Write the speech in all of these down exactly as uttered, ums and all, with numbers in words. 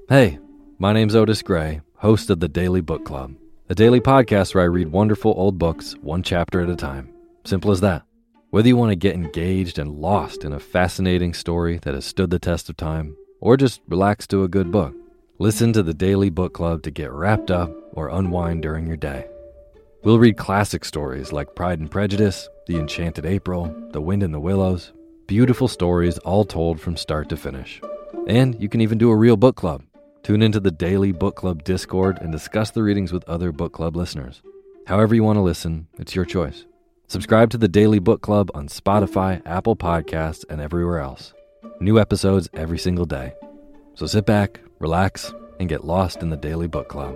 Hey, my name's Otis Gray, host of the Daily Book Club, a daily podcast where I read wonderful old books one chapter at a time. Simple as that. Whether you want to get engaged and lost in a fascinating story that has stood the test of time, or just relax to a good book, listen to the Daily Book Club to get wrapped up or unwind during your day. We'll read classic stories like Pride and Prejudice, The Enchanted April, The Wind in the Willows, beautiful stories all told from start to finish. And you can even do a real book club. Tune into the Daily Book Club Discord and discuss the readings with other book club listeners. However you want to listen, it's your choice. Subscribe to the Daily Book Club on Spotify, Apple Podcasts, and everywhere else. New episodes every single day. So sit back, relax, and get lost in the Daily Book Club.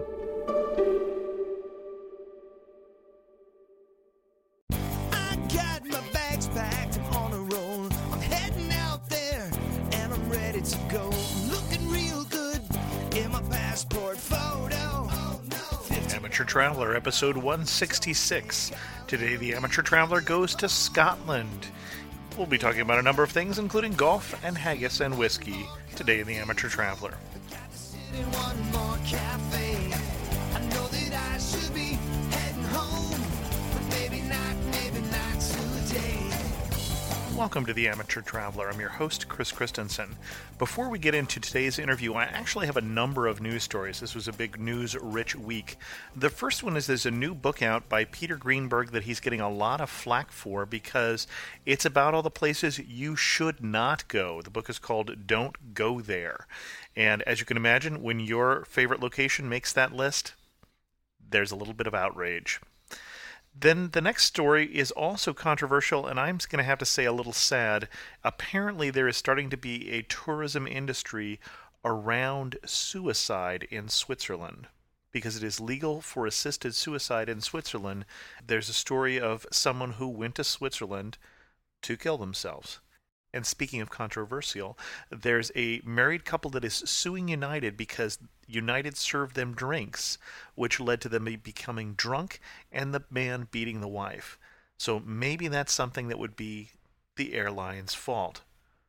I got my bags packed, I'm on a roll. I'm heading out there, and I'm ready to go. Looking real good in my passport photo. Oh, no. Amateur Traveler, episode one sixty-six. Today, the Amateur Traveler goes to Scotland. We'll be talking about a number of things, including golf and haggis and whiskey, today in the Amateur Traveler. Got to sit in one more cafe. I know that I should be heading home, but maybe not, maybe not today. Welcome to the Amateur Traveler. I'm your host, Chris Christensen. Before we get into today's interview, I actually have a number of news stories. This was a big news-rich week. The first one is there's a new book out by Peter Greenberg that he's getting a lot of flack for because it's about all the places you should not go. The book is called Don't Go There. And as you can imagine, when your favorite location makes that list, there's a little bit of outrage. Then the next story is also controversial, and I'm going to have to say a little sad. Apparently, there is starting to be a tourism industry around suicide in Switzerland. Because it is legal for assisted suicide in Switzerland, there's a story of someone who went to Switzerland to kill themselves. And speaking of controversial, there's a married couple that is suing United because United served them drinks, which led to them becoming drunk and the man beating the wife. So maybe that's something that would be the airline's fault.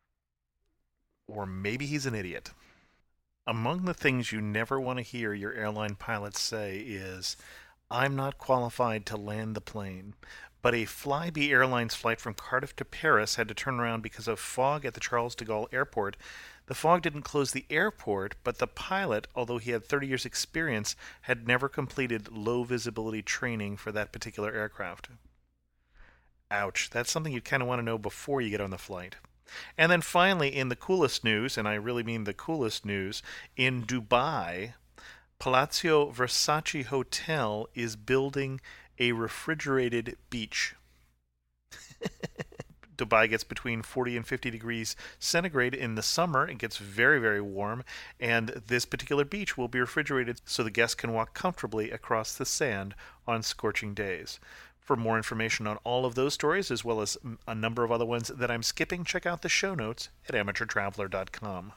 Or maybe he's an idiot. Among the things you never want to hear your airline pilots say is, "I'm not qualified to land the plane." But a Flybe Airlines flight from Cardiff to Paris had to turn around because of fog at the Charles de Gaulle airport. The fog didn't close the airport, but the pilot, although he had thirty years experience, had never completed low visibility training for that particular aircraft. Ouch. That's something you'd kind of want to know before you get on the flight. And then finally, in the coolest news, and I really mean the coolest news, in Dubai, Palazzo Versace Hotel is building a refrigerated beach. Dubai gets between forty and fifty degrees centigrade in the summer. It gets very, very warm. And this particular beach will be refrigerated so the guests can walk comfortably across the sand on scorching days. For more information on all of those stories, as well as a number of other ones that I'm skipping, check out the show notes at amateur traveler dot com.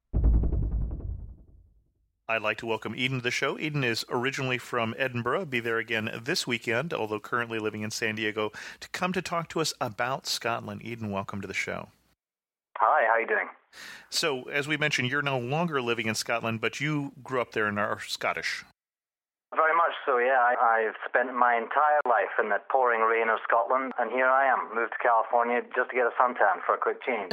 I'd like to welcome Eden to the show. Eden is originally from Edinburgh, be there again this weekend, although currently living in San Diego, to come to talk to us about Scotland. Eden, welcome to the show. Hi, how are you doing? So, as we mentioned, you're no longer living in Scotland, but you grew up there and are Scottish. Very much so, yeah. I, I've spent my entire life in the pouring rain of Scotland, and here I am, moved to California just to get a suntan for a quick change.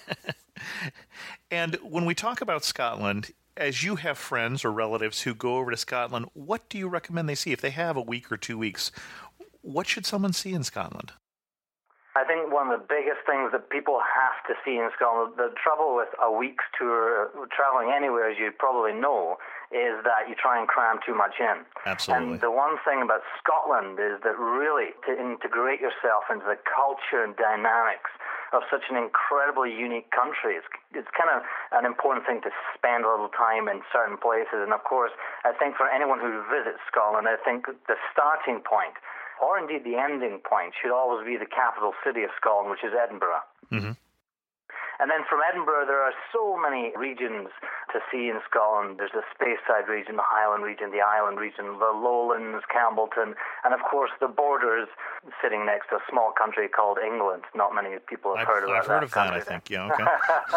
And when we talk about Scotland, as you have friends or relatives who go over to Scotland, what do you recommend they see? If they have a week or two weeks, what should someone see in Scotland? I think one of the biggest things that people have to see in Scotland, the trouble with a week's tour, traveling anywhere, as you probably know, is that you try and cram too much in. Absolutely. And the one thing about Scotland is that really to integrate yourself into the culture and dynamics of such an incredibly unique country, it's, it's kind of an important thing to spend a little time in certain places. And of course, I think for anyone who visits Scotland, I think the starting point, or indeed the ending point, should always be the capital city of Scotland, which is Edinburgh. Mm-hmm. And then from Edinburgh, there are so many regions to see in Scotland. There's the Speyside region, the Highland region, the Island region, the Lowlands, Campbellton, and of course the borders sitting next to a small country called England. Not many people have I've, heard about I've heard that of that, I country. think. Yeah, okay.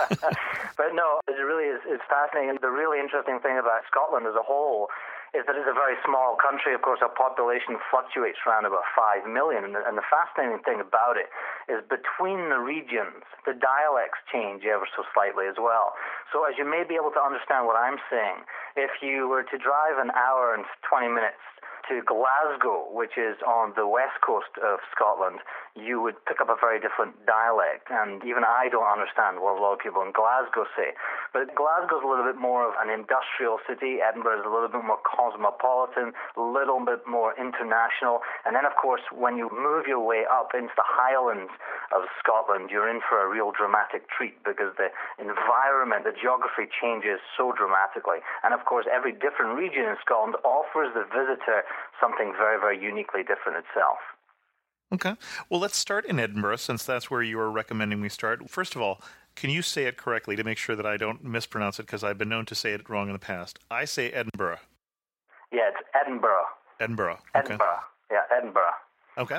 But no, it really is it's fascinating. And the really interesting thing about Scotland as a whole is that it's a very small country. Of course, our population fluctuates around about five million. And the, and the fascinating thing about it is between the regions, the dialects change ever so slightly as well. So as you may be able to understand what I'm saying, if you were to drive an hour and twenty minutes to Glasgow, which is on the west coast of Scotland, you would pick up a very different dialect. And even I don't understand what a lot of people in Glasgow say. But Glasgow's a little bit more of an industrial city. Edinburgh is a little bit more cosmopolitan, a little bit more international. And then, of course, when you move your way up into the Highlands of Scotland, you're in for a real dramatic treat because the environment, the geography changes so dramatically. And, of course, every different region in Scotland offers the visitor something very, very uniquely different itself. Okay. Well, let's start in Edinburgh, since that's where you were recommending we start. First of all, can you say it correctly to make sure that I don't mispronounce it, because I've been known to say it wrong in the past? I say Edinburgh. Yeah, it's Edinburgh. Edinburgh. Okay. Edinburgh. Yeah, Edinburgh. Okay.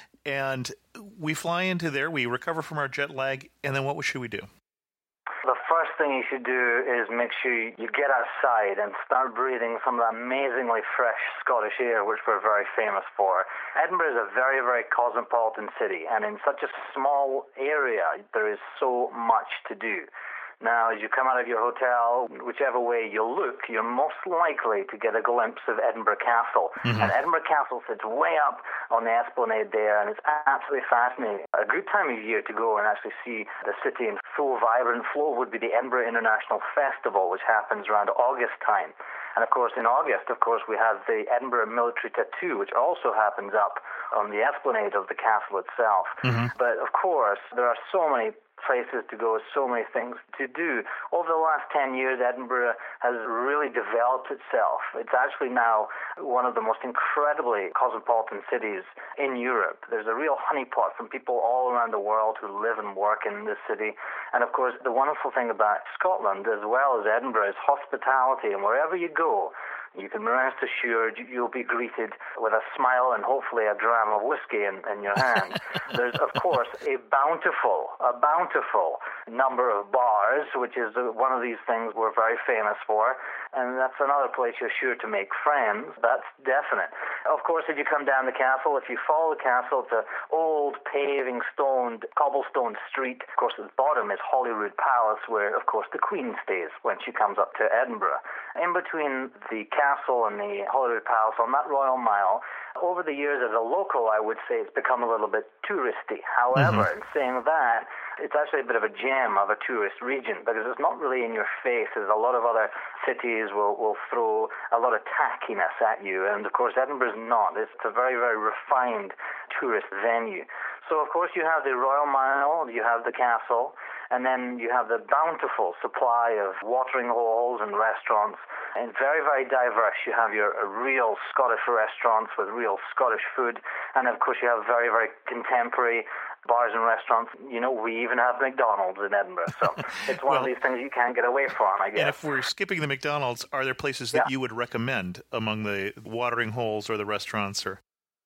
And we fly into there, we recover from our jet lag, and then what should we do? The first thing you should do is make sure you get outside and start breathing some of that amazingly fresh Scottish air, which we're very famous for. Edinburgh is a very, very cosmopolitan city, and in such a small area, there is so much to do. Now, as you come out of your hotel, whichever way you look, you're most likely to get a glimpse of Edinburgh Castle. Mm-hmm. And Edinburgh Castle sits way up on the esplanade there, and it's absolutely fascinating. A good time of year to go and actually see the city in full vibrant flow would be the Edinburgh International Festival, which happens around August time. And of course, in August, of course, we have the Edinburgh Military Tattoo, which also happens up on the esplanade of the castle itself. Mm-hmm. But of course, there are so many places to go, so many things to do. Over the last ten years, Edinburgh has really developed itself. It's actually now one of the most incredibly cosmopolitan cities in Europe. There's a real honeypot from people all around the world who live and work in this city. And of course, the wonderful thing about Scotland, as well as Edinburgh, is hospitality. And wherever you go, you can rest assured you'll be greeted with a smile and hopefully a dram of whiskey in, in your hand. There's, of course, a bountiful, a bountiful number of bars, which is one of these things we're very famous for. And that's another place you're sure to make friends. That's definite. Of course, if you come down the castle, if you follow the castle, it's an old paving stoned, cobblestone street. Of course, at the bottom is Holyrood Palace, where, of course, the Queen stays when she comes up to Edinburgh. In between the castle and the Holyrood Palace, on that Royal Mile, over the years as a local, I would say it's become a little bit touristy. However, mm-hmm. in saying that, it's actually a bit of a gem of a tourist region because it's not really in your face, as a lot of other cities will, will throw a lot of tackiness at you. And of course, Edinburgh's not. It's a very, very refined tourist venue. So, of course, you have the Royal Mile, you have the castle, and then you have the bountiful supply of watering holes and restaurants, and very, very diverse. You have your real Scottish restaurants with real Scottish food, and of course you have very, very contemporary bars and restaurants. You know, we even have McDonald's in Edinburgh, so it's one well, of these things you can't get away from, I guess. And if we're skipping the McDonald's, are there places that yeah. you would recommend among the watering holes or the restaurants? Or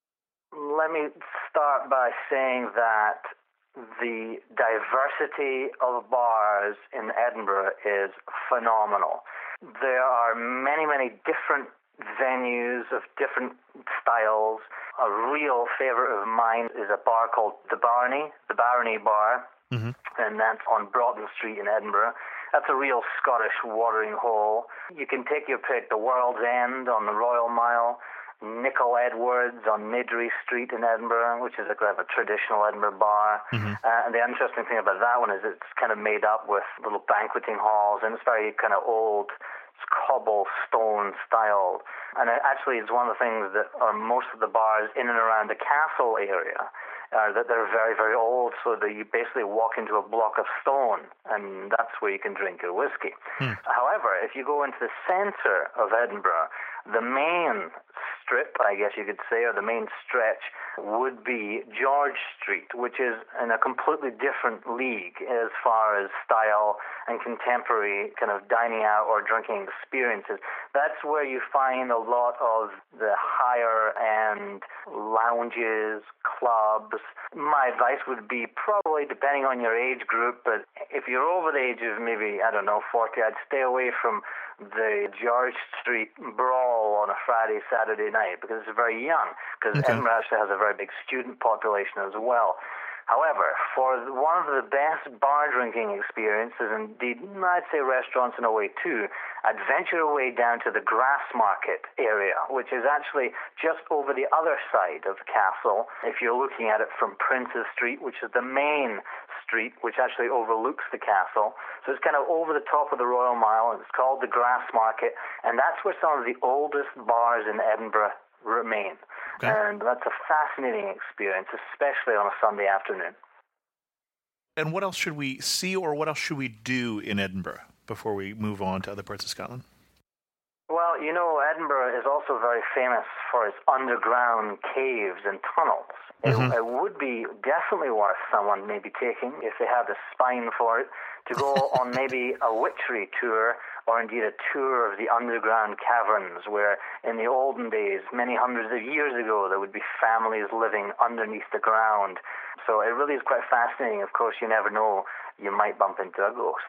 let me start by saying that the diversity of bars in Edinburgh is phenomenal. There are many, many different venues of different styles. A real favorite of mine is a bar called The Barney, the Barney Bar, mm-hmm. and that's on Broughton Street in Edinburgh. That's a real Scottish watering hole. You can take your pick, the World's End on the Royal Mile, Nicol Edwards on Midry Street in Edinburgh, which is a kind of a traditional Edinburgh bar. Mm-hmm. Uh, and the interesting thing about that one is it's kind of made up with little banqueting halls, and it's very kind of old, it's cobblestone styled. And it actually is one of the things that are most of the bars in and around the castle area are that they're very, very old, so that you basically walk into a block of stone, and that's where you can drink your whiskey. Hmm. However, if you go into the centre of Edinburgh, the main strip, I guess you could say, or the main stretch, would be George Street, which is in a completely different league as far as style and contemporary kind of dining out or drinking experiences. That's where you find a lot of the higher-end lounges, clubs. My advice would be probably, depending on your age group, but if you're over the age of maybe, I don't know, forty, I'd stay away from the George Street brawl on a Friday, Saturday night because it's very young, because okay. Edinburgh actually has a very big student population as well. However, for one of the best bar drinking experiences, indeed, I'd say restaurants in a way too, I'd venture away down to the Grassmarket area, which is actually just over the other side of the castle, if you're looking at it from Princes Street, which is the main street, which actually overlooks the castle. So it's kind of over the top of the Royal Mile, and it's called the Grassmarket, and that's where some of the oldest bars in Edinburgh remain. Okay. And that's a fascinating experience, especially on a Sunday afternoon. And what else should we see, or what else should we do in Edinburgh before we move on to other parts of Scotland? Well, you know, Edinburgh is also very famous for its underground caves and tunnels. Mm-hmm. It, it would be definitely worth someone maybe taking, if they have the spine for it, to go on maybe a witchery tour, or indeed a tour of the underground caverns, where in the olden days, many hundreds of years ago, there would be families living underneath the ground. So it really is quite fascinating. Of course, you never know, you might bump into a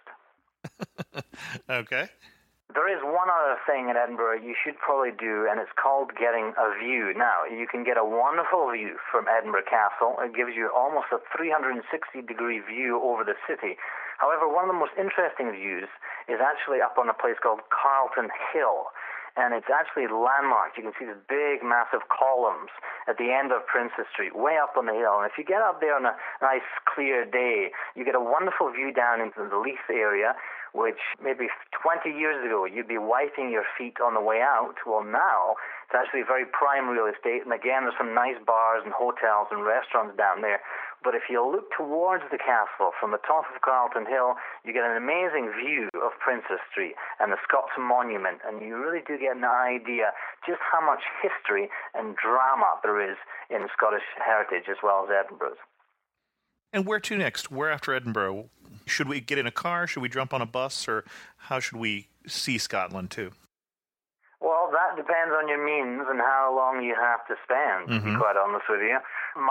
ghost. Okay. There is one other thing in Edinburgh you should probably do, and it's called getting a view. Now, you can get a wonderful view from Edinburgh Castle. It gives you almost a three hundred sixty degree view over the city. However, one of the most interesting views is actually up on a place called Carlton Hill, and it's actually landmarked. You can see the big, massive columns at the end of Princes Street, way up on the hill. And if you get up there on a nice, clear day, you get a wonderful view down into the Leith area, which maybe twenty years ago you'd be wiping your feet on the way out. Well, now it's actually very prime real estate, and again, there's some nice bars and hotels and restaurants down there. But if you look towards the castle from the top of Carlton Hill, you get an amazing view of Princes Street and the Scots Monument, and you really do get an idea just how much history and drama there is in Scottish heritage as well as Edinburgh's. And where to next? Where after Edinburgh? Should we get in a car? Should we jump on a bus? Or how should we see Scotland too? Well, that depends on your means and how long you have to spend, mm-hmm. to be quite honest with you.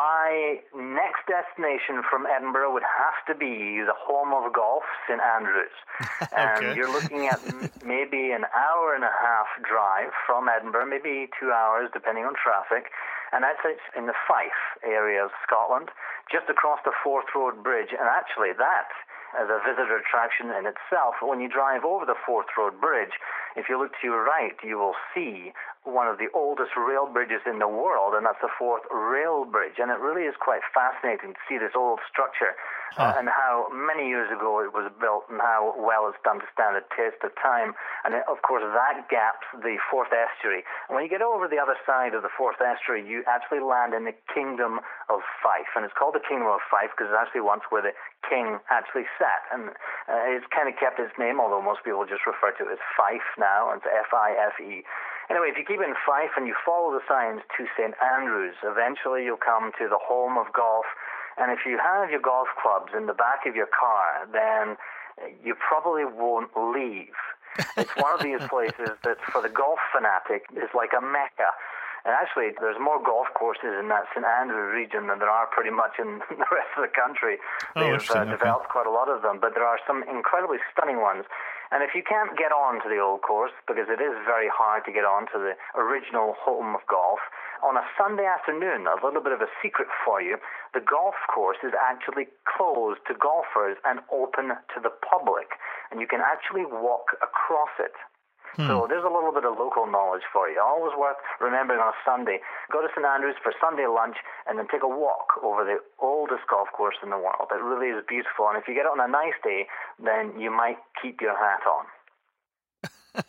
My next destination from Edinburgh would have to be the home of golf, Saint Andrews. And okay. You're looking at maybe an hour and a half drive from Edinburgh, maybe two hours depending on traffic. And that's in the Fife area of Scotland, just across the Forth Road Bridge. And actually that, as a visitor attraction in itself, when you drive over the Forth Road Bridge, if you look to your right, you will see one of the oldest rail bridges in the world, and that's the Forth Rail Bridge. And it really is quite fascinating to see this old structure huh. uh, and how many years ago it was built and how well it's done to stand the test of time. And of course, that gaps the Forth Estuary. And when you get over the other side of the Forth Estuary, you actually land in the Kingdom of Fife. And it's called the Kingdom of Fife because it's actually once where the king actually sat. And uh, it's kind of kept its name, although most people just refer to it as Fife now, and it's F I F E. Anyway, if you keep in Fife and you follow the signs to Saint Andrews, eventually you'll come to the home of golf. And if you have your golf clubs in the back of your car, then you probably won't leave. It's one of these places that, for the golf fanatic, is like a mecca. And actually, there's more golf courses in that Saint Andrews region than there are pretty much in the rest of the country. Oh, They've uh, developed okay. quite a lot of them, but there are some incredibly stunning ones. And if you can't get on to the old course, because it is very hard to get on to the original home of golf, on a Sunday afternoon, a little bit of a secret for you, the golf course is actually closed to golfers and open to the public. And you can actually walk across it. Hmm. So there's a little bit of local knowledge for you. Always worth remembering on a Sunday. Go to Saint Andrews for Sunday lunch and then take a walk over the oldest golf course in the world. It really is beautiful. And if you get it on a nice day, then you might keep your hat on.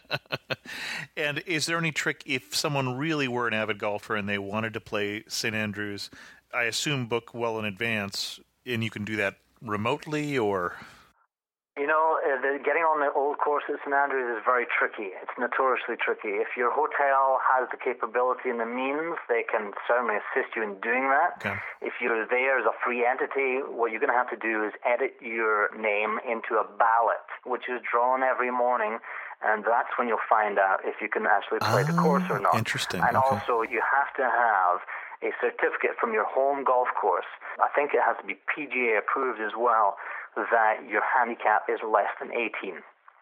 And is there any trick if someone really were an avid golfer and they wanted to play Saint Andrews? I assume book well in advance, and you can do that remotely, or... You know, uh, the, getting on the old course at Saint Andrews is very tricky. It's notoriously tricky. If your hotel has the capability and the means, they can certainly assist you in doing that. Okay. If you're there as a free entity, what you're going to have to do is edit your name into a ballot, which is drawn every morning, and that's when you'll find out if you can actually play Ah, the course or not. interesting. And Okay. also, you have to have a certificate from your home golf course. I think it has to be P G A approved as well, that your handicap is less than eighteen.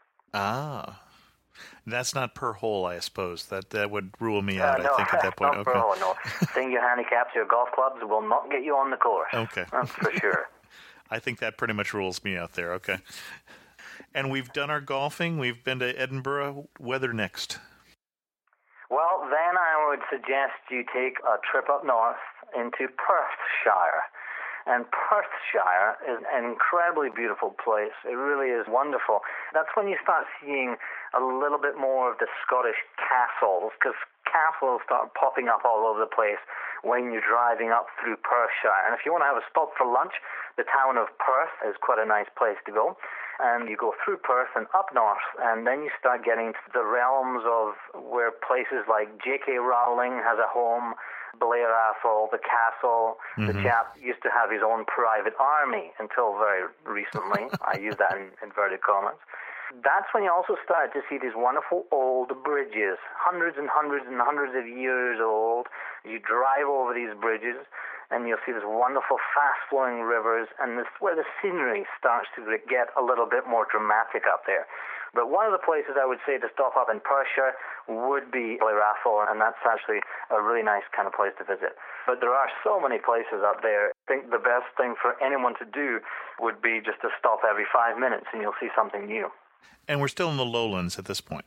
Ah. That's not per hole, I suppose. That that would rule me out, uh, no, I think, at that point. not Okay. for all, no. Saying your handicaps, your golf clubs will not get you on the course. Okay. That's for sure. I think that pretty much rules me out there. Okay. And we've done our golfing. We've been to Edinburgh. Weather next. Well, then I would suggest you take a trip up north into Perthshire. And Perthshire is an incredibly beautiful place. It really is wonderful. That's when you start seeing a little bit more of the Scottish castles, because castles start popping up all over the place when you're driving up through Perthshire. And if you want to have a stop for lunch, the town of Perth is quite a nice place to go. And you go through Perth and up north, and then you start getting to the realms of where places like J K Rowling has a home, Blair Athol, the castle. Mm-hmm. The chap used to have his own private army until very recently. I use that in inverted commas. That's when you also start to see these wonderful old bridges, hundreds and hundreds and hundreds of years old. You drive over these bridges, and you'll see these wonderful fast-flowing rivers, and this is where the scenery starts to get a little bit more dramatic up there. But one of the places I would say to stop up in Perthshire would be Blair Athol, and that's actually a really nice kind of place to visit. But there are so many places up there. I think the best thing for anyone to do would be just to stop every five minutes, and you'll see something new. And we're still in the lowlands at this point.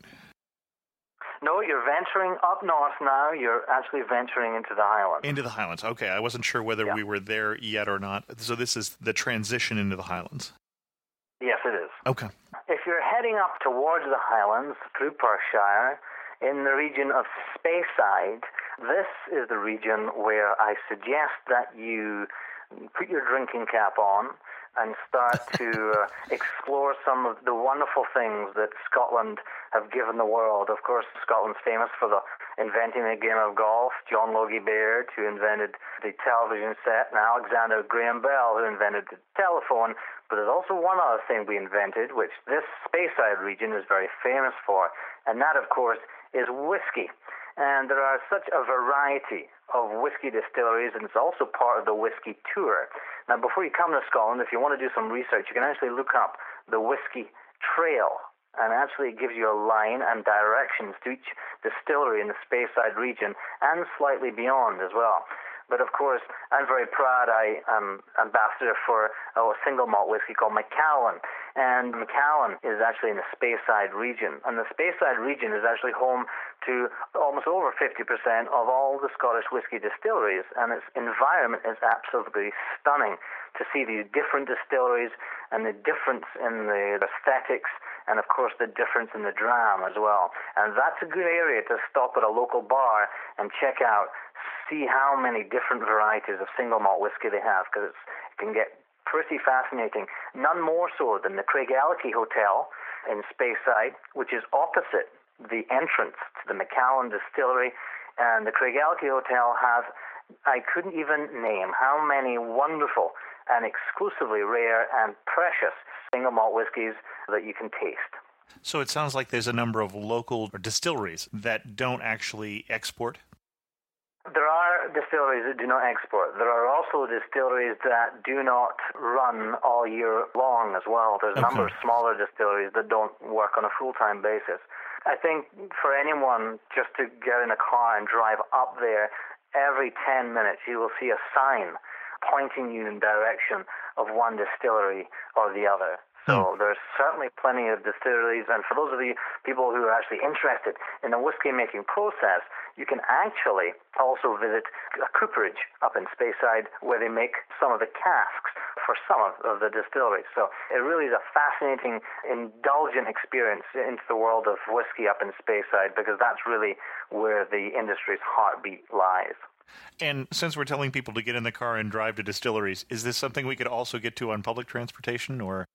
No, you're venturing up north now. You're actually venturing into the Highlands. Into the Highlands. Okay, I wasn't sure whether yeah. we were there yet or not. So this is the transition into the Highlands. Yes, it is. Okay. If you're heading up towards the Highlands through Perthshire, in the region of Speyside, this is the region where I suggest that you put your drinking cap on and start to uh, explore some of the wonderful things that Scotland have given the world. Of course, Scotland's famous for the inventing the game of golf, John Logie Baird, who invented the television set, and Alexander Graham Bell, who invented the telephone. But there's also one other thing we invented, which this Speyside region is very famous for, and that, of course, is whiskey. And there are such a variety of whiskey distilleries, and it's also part of the whiskey tour. Now, before you come to Scotland, if you want to do some research, you can actually look up the Whiskey Trail, and actually it gives you a line and directions to each distillery in the Speyside region and slightly beyond as well. But of course, I'm very proud I am ambassador for oh, a single malt whiskey called Macallan. And Macallan is actually in the Speyside region. And the Speyside region is actually home to almost over fifty percent of all the Scottish whiskey distilleries. And its environment is absolutely stunning to see these different distilleries and the difference in the aesthetics and, of course, the difference in the dram as well. And that's a good area to stop at a local bar and check out, see how many different varieties of single malt whiskey they have, because it can get pretty fascinating. None more so than the Craigellachie Hotel in Speyside, which is opposite the entrance to the Macallan distillery. And the Craigellachie Hotel has, I couldn't even name how many wonderful and exclusively rare and precious single malt whiskies that you can taste. So it sounds like there's a number of local distilleries that don't actually export? There are distilleries that do not export. There are also distilleries that do not run all year long as well. There's a Okay. number of smaller distilleries that don't work on a full-time basis. I think for anyone just to get in a car and drive up there, every ten minutes you will see a sign pointing you in direction of one distillery or the other. So there's certainly plenty of distilleries, and for those of you people who are actually interested in the whiskey-making process, you can actually also visit a cooperage up in Speyside where they make some of the casks for some of, of the distilleries. So it really is a fascinating, indulgent experience into the world of whiskey up in Speyside, because that's really where the industry's heartbeat lies. And since we're telling people to get in the car and drive to distilleries, is this something we could also get to on public transportation, or?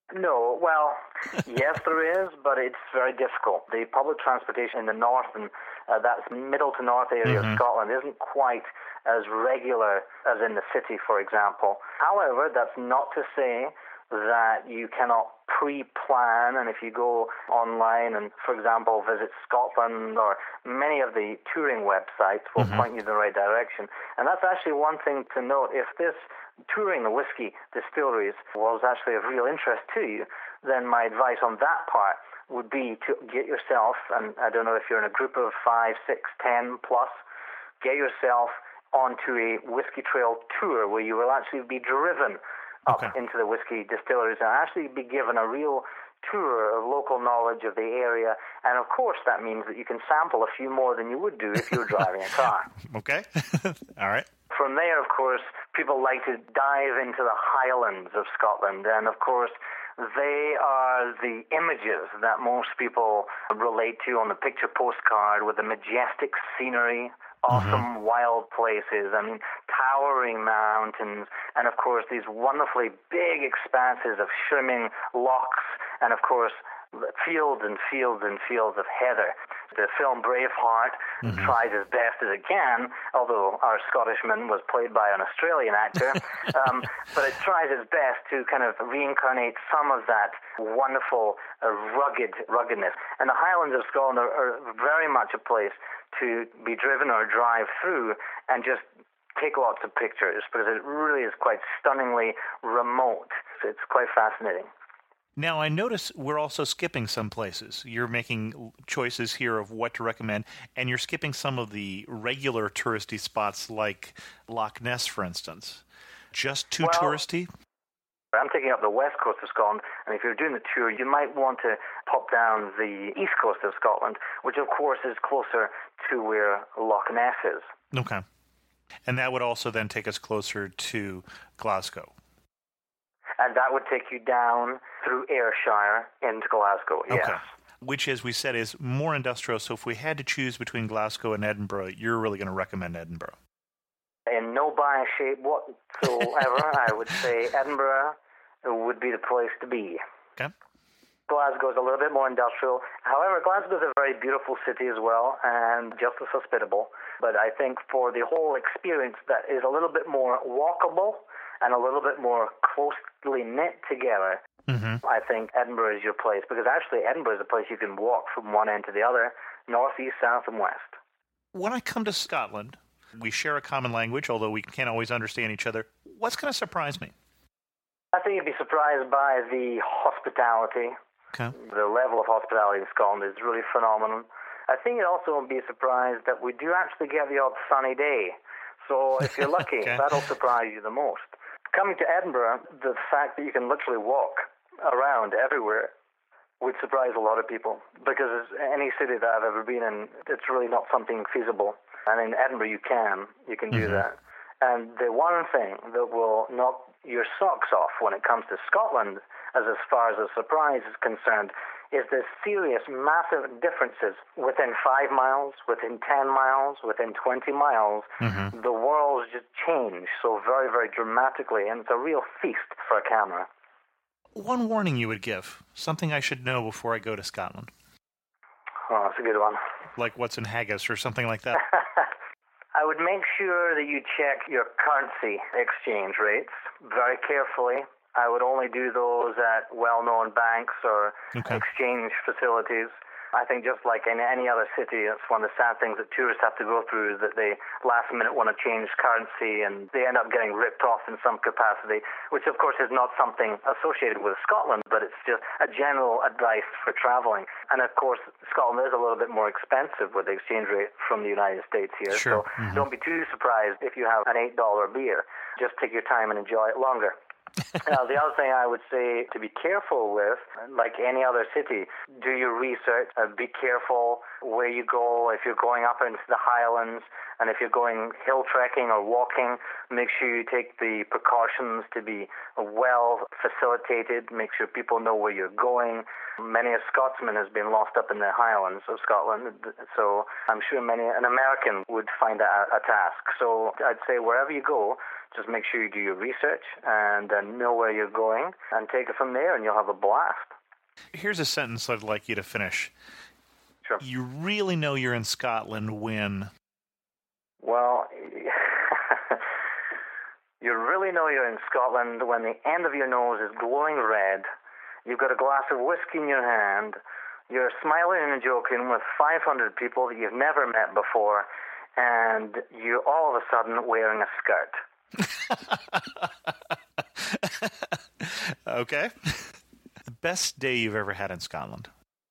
No, well, yes, there is, but it's very difficult. The public transportation in the north, and uh, that's middle to north area Mm-hmm. of Scotland, isn't quite as regular as in the city, for example. However, that's not to say that you cannot pre-plan, and if you go online and, for example, visit Scotland, or many of the touring websites will Mm-hmm. point you in the right direction. And that's actually one thing to note. If this touring the whiskey distilleries was actually of real interest to you, then my advice on that part would be to get yourself, and I don't know if you're in a group of five, six, ten plus, get yourself onto a whiskey trail tour where you will actually be driven up Okay. into the whiskey distilleries and actually be given a real tour of local knowledge of the area. And of course that means that you can sample a few more than you would do if you were driving a car. Okay. All right. From there, of course, people like to dive into the Highlands of Scotland, and of course they are the images that most people relate to on the picture postcard, with the majestic scenery, awesome wild places, I mean, towering mountains, and of course these wonderfully big expanses of swimming lochs, and of course fields and fields and fields of heather. The film Braveheart Mm-hmm. tries as best as it can, although our Scottishman was played by an Australian actor, um, but it tries its best to kind of reincarnate some of that wonderful uh, rugged ruggedness. And the Highlands of Scotland are, are very much a place to be driven or drive through and just take lots of pictures, because it really is quite stunningly remote. So it's quite fascinating. Now, I notice we're also skipping some places. You're making choices here of what to recommend, and you're skipping some of the regular touristy spots like Loch Ness, for instance. Just too Well, touristy? I'm taking up the west coast of Scotland, and if you're doing the tour, you might want to pop down the east coast of Scotland, which of course is closer to where Loch Ness is. Okay. And that would also then take us closer to Glasgow. And that would take you down through Ayrshire into Glasgow, yes. Okay. Which, as we said, is more industrial. So if we had to choose between Glasgow and Edinburgh, you're really going to recommend Edinburgh. In no bias shape whatsoever, I would say Edinburgh would be the place to be. Okay. Glasgow is a little bit more industrial. However, Glasgow is a very beautiful city as well, and just as hospitable. But I think for the whole experience that is a little bit more walkable and a little bit more closely knit together, Mm-hmm. I think Edinburgh is your place, because actually Edinburgh is a place you can walk from one end to the other, north, east, south, and west. When I come to Scotland, we share a common language, although we can't always understand each other. What's going to surprise me? I think you'd be surprised by the hospitality. Okay. The level of hospitality in Scotland is really phenomenal. I think you'd also be surprised that we do actually get the odd sunny day. So if you're lucky, Okay. that'll surprise you the most. Coming to Edinburgh, the fact that you can literally walk around everywhere would surprise a lot of people, because any city that I've ever been in, it's really not something feasible. And in Edinburgh, you can. You can do Mhm. that. And the one thing that will knock your socks off when it comes to Scotland, as as far as the surprise is concerned, is the serious, massive differences within five miles, within ten miles, within twenty miles. Mhm. The world's just changed so very, very dramatically, and it's a real feast for a camera. One warning you would give, something I should know before I go to Scotland, Oh, that's a good one. like what's in haggis or something like that. I would make sure that you check your currency exchange rates very carefully. I would only do those at well-known banks or Okay. exchange facilities. I think just like in any other city, that's one of the sad things that tourists have to go through, is that they last minute want to change currency and they end up getting ripped off in some capacity, which of course is not something associated with Scotland, but it's just a general advice for traveling. And of course, Scotland is a little bit more expensive with the exchange rate from the United States here. Sure. So Mhm. don't be too surprised if you have an eight dollar beer. Just take your time and enjoy it longer. Now, the other thing I would say to be careful with, like any other city, do your research. Uh, be careful where you go. If you're going up into the Highlands, and if you're going hill trekking or walking, make sure you take the precautions to be well facilitated. Make sure people know where you're going. Many a Scotsman has been lost up in the Highlands of Scotland, so I'm sure many an American would find that a, a task. So I'd say wherever you go, Just make sure you do your research and uh, know where you're going and take it from there, and you'll have a blast. Here's a sentence I'd like you to finish. Sure. You really know you're in Scotland when... Well, you really know you're in Scotland when the end of your nose is glowing red, you've got a glass of whiskey in your hand, you're smiling and joking with five hundred people that you've never met before, and you're all of a sudden wearing a skirt. Okay. The best day you've ever had in Scotland?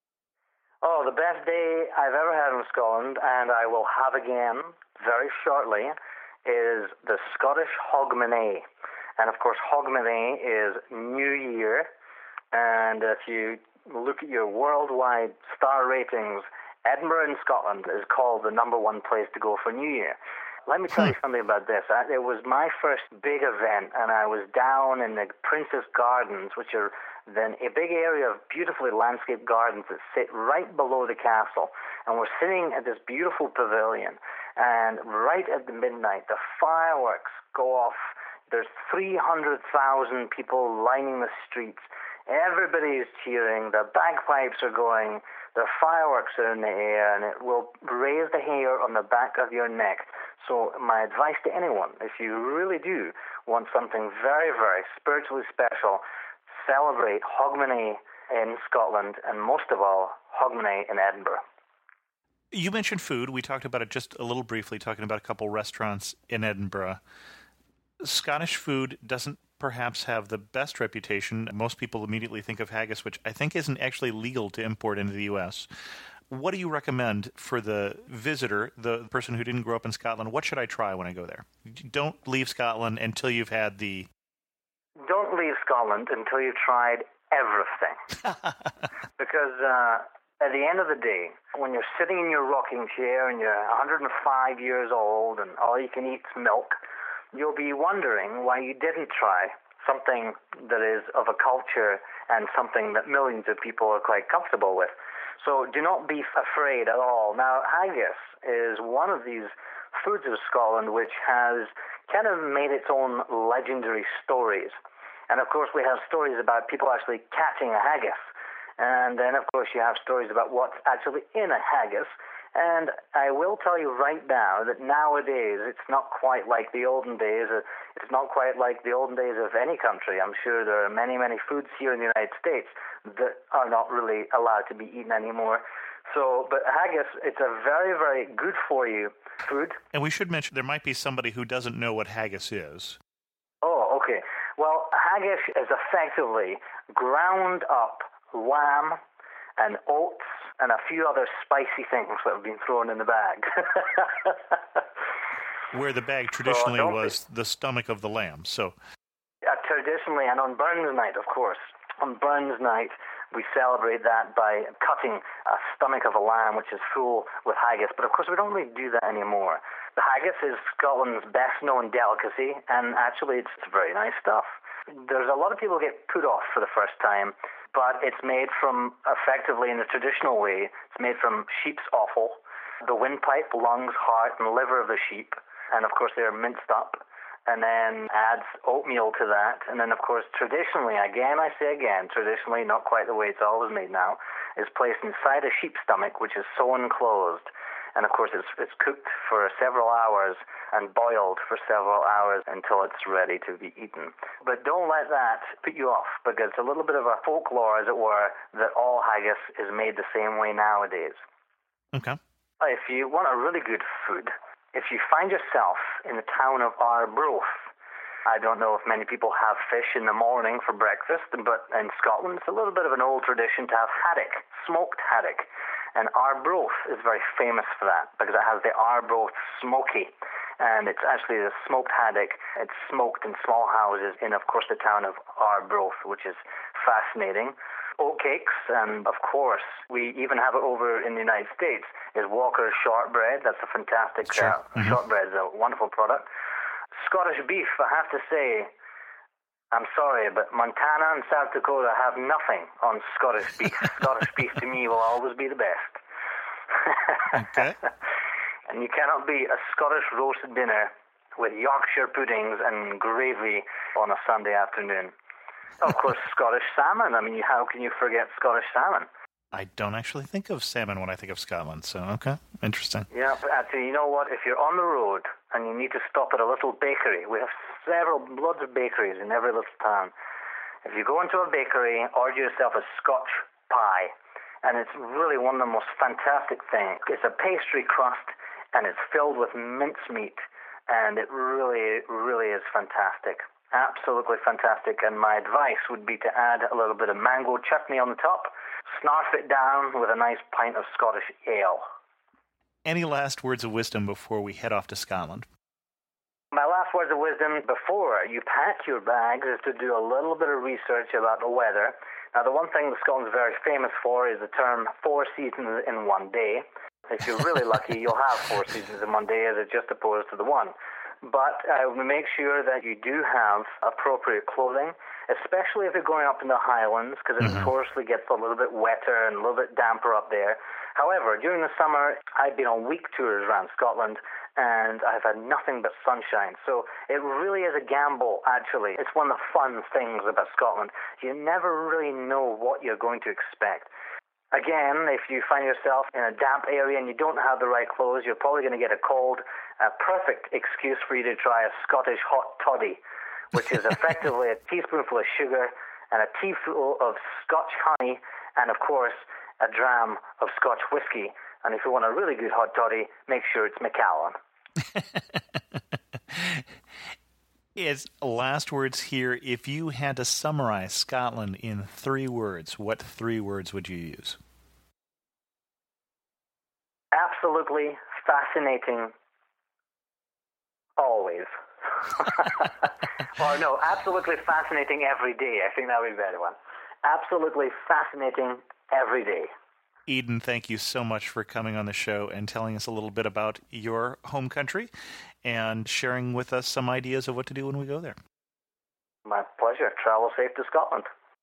Oh, the best day I've ever had in Scotland, and I will have again very shortly, is the Scottish Hogmanay. And of course, Hogmanay is New Year, and if you look at your worldwide star ratings, Edinburgh in Scotland is called the number one place to go for New Year. Let me tell you something about this. I, it was my first big event, and I was down in the Princess Gardens, which are then a big area of beautifully landscaped gardens that sit right below the castle. And we're sitting at this beautiful pavilion, and right at the midnight, the fireworks go off. There's three hundred thousand people lining the streets. Everybody is cheering. The bagpipes are going. The fireworks are in the air, and it will raise the hair on the back of your neck. So my advice to anyone, if you really do want something very, very spiritually special, celebrate Hogmanay in Scotland, and most of all, Hogmanay in Edinburgh. You mentioned food. We talked about it just a little briefly, talking about a couple restaurants in Edinburgh. Scottish food doesn't perhaps have the best reputation. Most people immediately think of haggis, which I think isn't actually legal to import into the U S. What do you recommend for the visitor, the person who didn't grow up in Scotland? What should I try when I go there? Don't leave Scotland until you've had the... Don't leave Scotland until you've tried everything. Because uh, at the end of the day, when you're sitting in your rocking chair and you're one hundred five years old and all you can eat is milk, you'll be wondering why you didn't try something that is of a culture and something that millions of people are quite comfortable with. So do not be afraid at all. Now, haggis is one of these foods of Scotland which has kind of made its own legendary stories. And of course, we have stories about people actually catching a haggis. And then, of course, you have stories about what's actually in a haggis. And I will tell you right now that nowadays it's not quite like the olden days. It's not quite like the olden days of any country. I'm sure there are many, many foods here in the United States that are not really allowed to be eaten anymore. So, but haggis, it's a very, very good for you food. And we should mention there might be somebody who doesn't know what haggis is. Oh, okay. Well, haggis is effectively ground up lamb and oats and a few other spicy things that have been thrown in the bag. Where the bag traditionally so was the stomach of the lamb, so... Uh, traditionally, and on Burns Night, of course. On Burns Night, we celebrate that by cutting a stomach of a lamb, which is full with haggis. But of course, we don't really do that anymore. The haggis is Scotland's best-known delicacy, and actually, it's very nice stuff. There's a lot of people get put off for the first time, but it's made from, effectively in the traditional way, it's made from sheep's offal, the windpipe, lungs, heart, and liver of the sheep, and of course they're minced up, and then adds oatmeal to that, and then of course traditionally, again I say again, traditionally, not quite the way it's always made now, is placed inside a sheep's stomach, which is sewn closed. And of course, it's it's cooked for several hours and boiled for several hours until it's ready to be eaten. But don't let that put you off, because it's a little bit of a folklore, as it were, that all haggis is made the same way nowadays. Okay. If you want a really good food, if you find yourself in the town of Arbroath, I don't know if many people have fish in the morning for breakfast, but in Scotland, it's a little bit of an old tradition to have haddock, smoked haddock. And Arbroath is very famous for that because it has the Arbroath smoky. And it's actually the smoked haddock. It's smoked in small houses in, of course, the town of Arbroath, which is fascinating. Oatcakes, and of course, we even have it over in the United States, is Walker's shortbread. That's a fantastic sure. uh, mm-hmm. shortbread. It's a wonderful product. Scottish beef, I have to say, I'm sorry, but Montana and South Dakota have nothing on Scottish beef. Scottish beef to me will always be the best. Okay. And you cannot beat a Scottish roasted dinner with Yorkshire puddings and gravy on a Sunday afternoon. Of course, Scottish salmon. I mean, how can you forget Scottish salmon? I don't actually think of salmon when I think of Scotland, so okay, interesting. Yeah, but actually, you know what? If you're on the road and you need to stop at a little bakery, we have several, loads of bakeries in every little town. If you go into a bakery, order yourself a Scotch pie, and it's really one of the most fantastic things. It's a pastry crust, and it's filled with mincemeat, and it really, really is fantastic. Absolutely fantastic, and my advice would be to add a little bit of mango chutney on the top, snarf it down with a nice pint of Scottish ale. Any last words of wisdom before we head off to Scotland? My last words of wisdom before you pack your bags is to do a little bit of research about the weather. Now, the one thing that Scotland's very famous for is the term four seasons in one day. If you're really lucky, you'll have four seasons in one day as just opposed to the one. But uh, make sure that you do have appropriate clothing, especially if you're going up in the Highlands, because it Mm-hmm. notoriously gets a little bit wetter and a little bit damper up there. However, during the summer, I've been on week tours around Scotland, and I've had nothing but sunshine. So it really is a gamble, actually. It's one of the fun things about Scotland. You never really know what you're going to expect. Again, if you find yourself in a damp area and you don't have the right clothes, you're probably going to get a cold. A perfect excuse for you to try a Scottish hot toddy, which is effectively a teaspoonful of sugar and a teaspoonful of Scotch honey, and of course, a dram of Scotch whiskey. And if you want a really good hot toddy, make sure it's Macallan. It's last words here. If you had to summarize Scotland in three words, what three words would you use? Absolutely fascinating. Always. Or no, absolutely fascinating every day. I think that would be a better one. Absolutely fascinating every day. Eden, thank you so much for coming on the show and telling us a little bit about your home country and sharing with us some ideas of what to do when we go there. My pleasure. Travel safe to Scotland.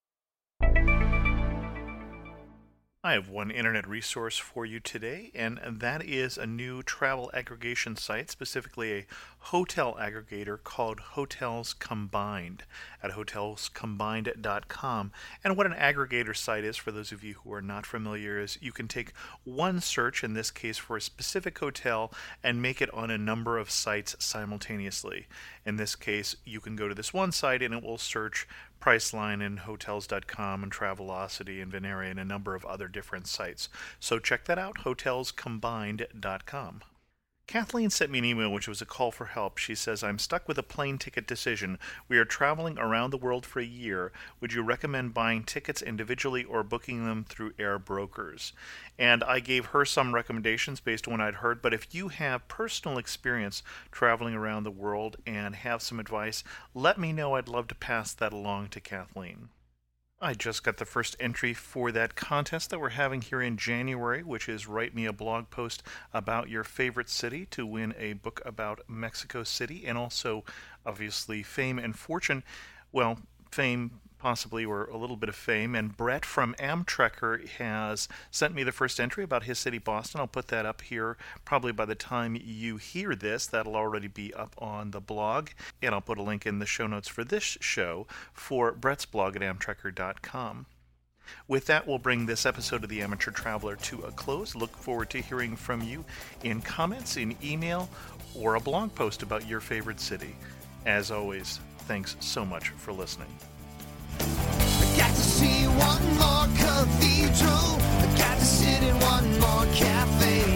I have one internet resource for you today, and that is a new travel aggregation site, specifically a hotel aggregator called Hotels Combined at hotels combined dot com. And what an aggregator site is, for those of you who are not familiar, is you can take one search, in this case for a specific hotel, and make it on a number of sites simultaneously. In this case, you can go to this one site and it will search Priceline and Hotels dot com and Travelocity and Venere and a number of other different sites. So check that out, hotels combined dot com. Kathleen sent me an email which was a call for help. She says, I'm stuck with a plane ticket decision. We are traveling around the world for a year. Would you recommend buying tickets individually or booking them through air brokers? And I gave her some recommendations based on what I'd heard, but if you have personal experience traveling around the world and have some advice, let me know. I'd love to pass that along to Kathleen. I just got the first entry for that contest that we're having here in January, which is write me a blog post about your favorite city to win a book about Mexico City, and also, obviously, fame and fortune. Well, fame possibly, or a little bit of fame. And Brett from Amtrekker has sent me the first entry about his city, Boston. I'll put that up here probably by the time you hear this. That'll already be up on the blog. And I'll put a link in the show notes for this show for Brett's blog at amtrekker dot com. With that, we'll bring this episode of The Amateur Traveler to a close. Look forward to hearing from you in comments, in email, or a blog post about your favorite city. As always, thanks so much for listening. I got to see one more cathedral. I got to sit in one more cafe.